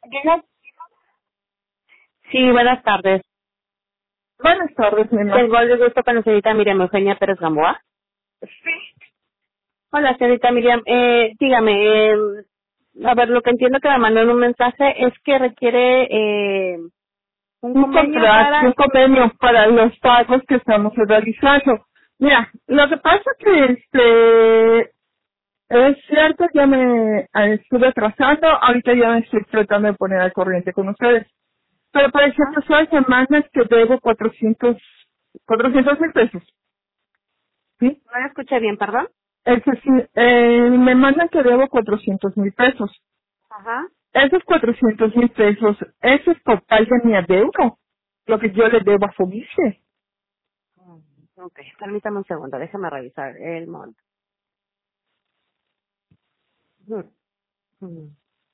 Diga, Sí, buenas tardes. buenas tardes, mi amor. Tengo el gusto con la señorita Miriam Eugenia Pérez Gamboa. Hola, señorita Miriam. Dígame, a ver, lo que entiendo que me mandó en un mensaje es que requiere un Un convenio contrato, un para... convenio para los pagos que estamos realizando. Mira, lo que pasa que es cierto, ya me estuve atrasando, ahorita ya me estoy tratando de poner al corriente con ustedes. Pero por ejemplo, Ajá. son semanas que debo 400 mil pesos, ¿sí? No la escuché bien, perdón. Es decir, me mandan que debo 400 mil pesos. Ajá. Esos 400 mil pesos, eso es total de mi adeudo, lo que yo le debo a Fobice. Ok, permítame un segundo, déjame revisar el monto. Ujú. Ujú.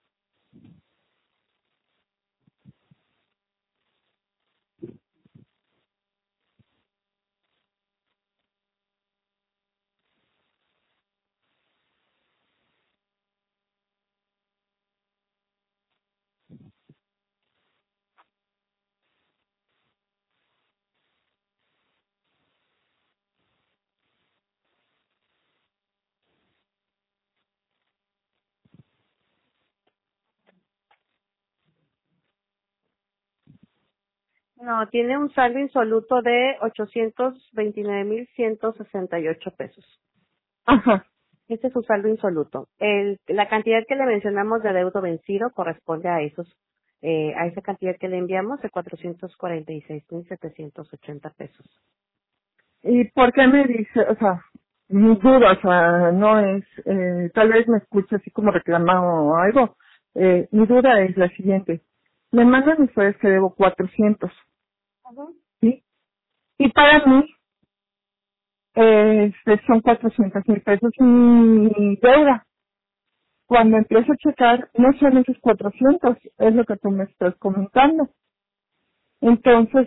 No, tiene un saldo insoluto de 829,168 pesos. Ajá. Este es su saldo insoluto. La cantidad que le mencionamos de adeudo vencido corresponde a esa cantidad que le enviamos de 446,780 pesos. ¿Y por qué me dice, o sea, mi duda, o sea, no es, tal vez me escuche así como reclamado o algo, mi duda es la siguiente. Me mandan ustedes que debo 400, ¿sí? Y para mí, son 400 mil pesos mi deuda. Cuando empiezo a checar, no son esos 400, es lo que tú me estás comentando. Entonces,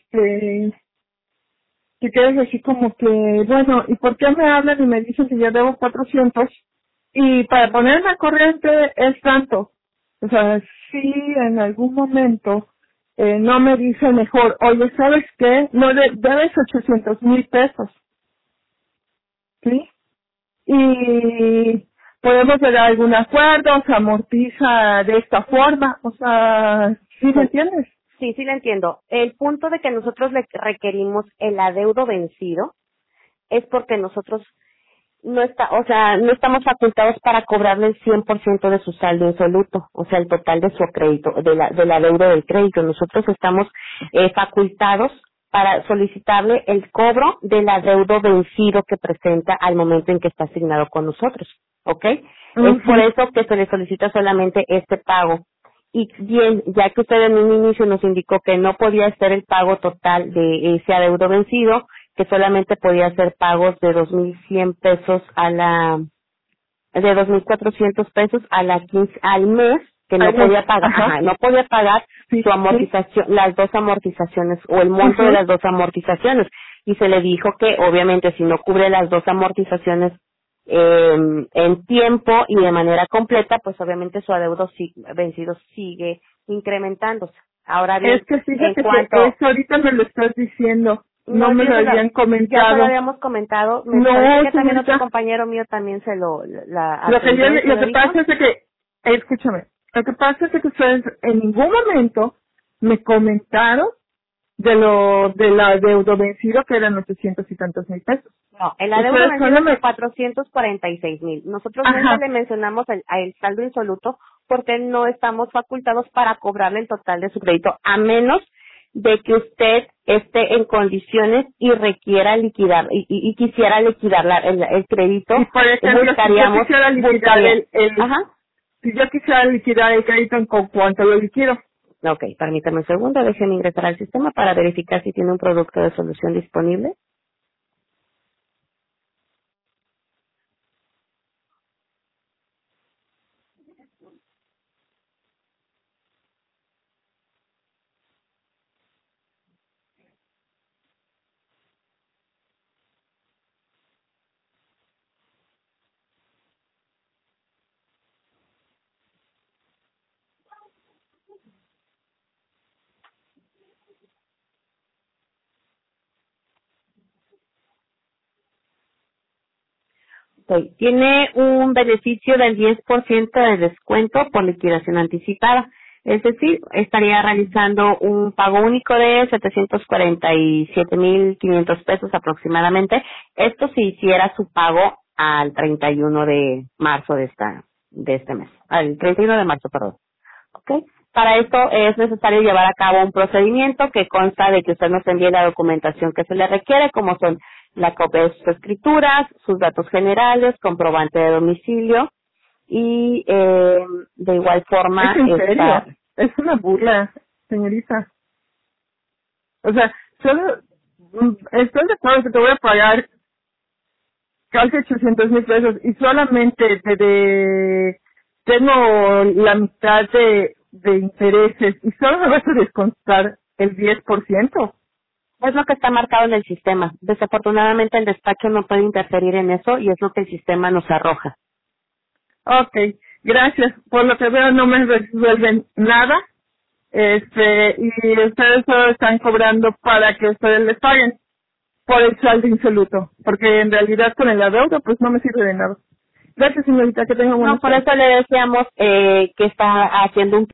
si quieres así como que, bueno, ¿y por qué me hablan y me dicen que yo debo 400? Y para ponerme al corriente es tanto. O sea, si en algún momento no me dice mejor, oye, ¿sabes qué? No debes 800 mil pesos, ¿sí? Y podemos llegar a algún acuerdo, se amortiza de esta forma, o sea, ¿sí me Sí, entiendes? sí le entiendo. El punto de que nosotros le requerimos el adeudo vencido es porque nosotros no estamos facultados para cobrarle el 100% de su saldo insoluto, o sea, el total de su crédito, de la deuda del crédito. Nosotros estamos facultados para solicitarle el cobro del adeudo vencido que presenta al momento en que está asignado con nosotros, ¿ok? Es por Ujú. eso que se le solicita solamente este pago. Y bien, ya que usted en un inicio nos indicó que no podía ser el pago total de ese adeudo vencido, que solamente podía hacer pagos de 2,100 pesos de 2,400 pesos al mes, que no Al mes, podía pagar, ajá, no podía pagar sí, su sí, amortización, las dos amortizaciones o el monto de ujú. las dos amortizaciones. Y se le dijo que obviamente si no cubre las dos amortizaciones en tiempo y de manera completa, pues obviamente su adeudo vencido sigue incrementándose. Ahora bien, Es que en fíjate que cuanto eso ahorita me lo estás diciendo, no no, me lo habían ya se lo comentado. habíamos comentado. Me parece No, que también otro señorita, compañero mío también se la atendió y se lo lo que dijo. pasa es de que, escúchame, lo que pasa es de que ustedes en ningún momento me comentaron de la deuda vencido que eran 800 y tantos mil pesos. No, el adeudo Ustedes vencido solo es de me, 446,000. Nosotros nunca ajá, le mencionamos el saldo insoluto porque no estamos facultados para cobrarle el total de su crédito, a menos de que usted esté en condiciones y requiera liquidar y quisiera liquidar el crédito, y por ejemplo, si yo quisiera liquidar Ajá. si yo quisiera liquidar el crédito en con cuánto lo liquido. Ok, permítame un segundo, déjeme ingresar al sistema para verificar si tiene un producto de solución disponible. Ok. Tiene un beneficio del 10% de descuento por liquidación anticipada. Es decir, estaría realizando un pago único de 747,500 pesos aproximadamente. Esto si hiciera su pago al 31 de marzo de este mes. Al 31 de marzo, perdón. ¿Ok? Para esto es necesario llevar a cabo un procedimiento que consta de que usted nos envíe la documentación que se le requiere, como son la copia de sus escrituras, sus datos generales, comprobante de domicilio y de igual forma... ¿Es en serio? Es una burla, señorita. O sea, solo estoy de acuerdo que te voy a pagar casi 800,000 pesos y solamente tengo la mitad de intereses y solo me vas a descontar el 10%. Es lo que está marcado en el sistema. Desafortunadamente el despacho no puede interferir en eso y es lo que el sistema nos arroja. Ok, gracias. Por lo que veo no me resuelven nada. Y ustedes solo están cobrando para que ustedes les paguen por el saldo insoluto, porque en realidad con el adeudo pues no me sirve de nada. Gracias, señorita, que tenga buenas No, por tardes. eso le decíamos que está haciendo un